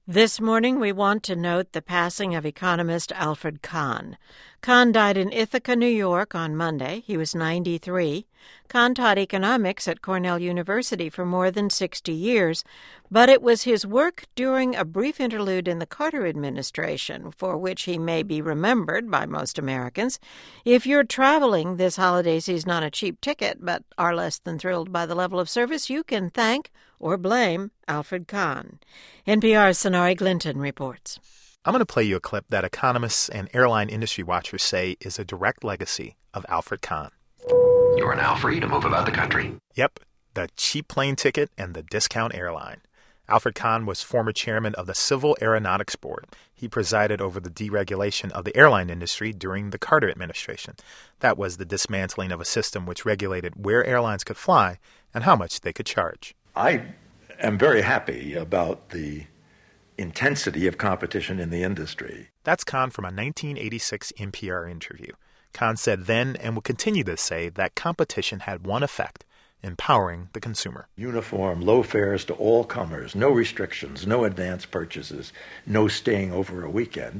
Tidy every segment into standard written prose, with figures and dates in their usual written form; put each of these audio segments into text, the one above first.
This morning, we want to note the passing of economist Alfred Kahn. Kahn died in Ithaca, New York on Monday. He was 93. Kahn taught economics at Cornell University for more than 60 years, but it was his work during a brief interlude in the Carter administration for which he may be remembered by most Americans. If you're traveling this holiday season on a cheap ticket but are less than thrilled by the level of service, you can thank or blame Alfred Kahn. NPR's Sonari Glinton reports. I'm going to play you a clip that economists and airline industry watchers say is a direct legacy of Alfred Kahn. You are now free to move about the country. Yep, the cheap plane ticket and the discount airline. Alfred Kahn was former chairman of the Civil Aeronautics Board. He presided over the deregulation of the airline industry during the Carter administration. That was the dismantling of a system which regulated where airlines could fly and how much they could charge. I am very happy about the intensity of competition in the industry. That's Kahn from a 1986 NPR interview. Kahn said then, and will continue to say, that competition had one effect: empowering the consumer. Uniform, low fares to all comers, no restrictions, no advance purchases, no staying over a weekend,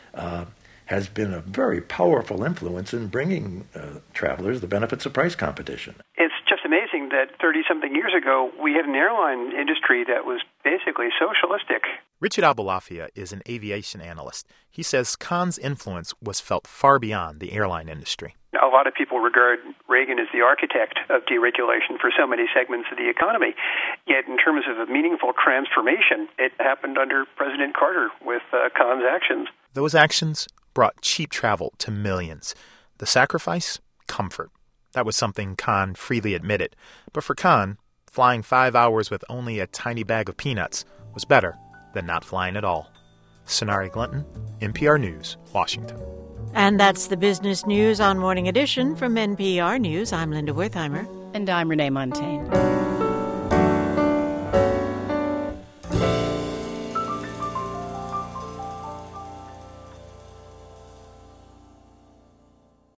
has been a very powerful influence in bringing travelers the benefits of price competition. It's just amazing that 30-something years ago, we had an airline industry that was basically socialistic. Richard Aboulafia is an aviation analyst. He says Kahn's influence was felt far beyond the airline industry. A lot of people regard Reagan as the architect of deregulation for so many segments of the economy. Yet in terms of a meaningful transformation, it happened under President Carter with Kahn's actions. Those actions brought cheap travel to millions. The sacrifice? Comfort. That was something Kahn freely admitted. But for Kahn, flying 5 hours with only a tiny bag of peanuts was better than not flying at all. Sonari Glinton, NPR News, Washington. And that's the business news on Morning Edition from NPR News. I'm Linda Wertheimer. And I'm Renee Montaigne.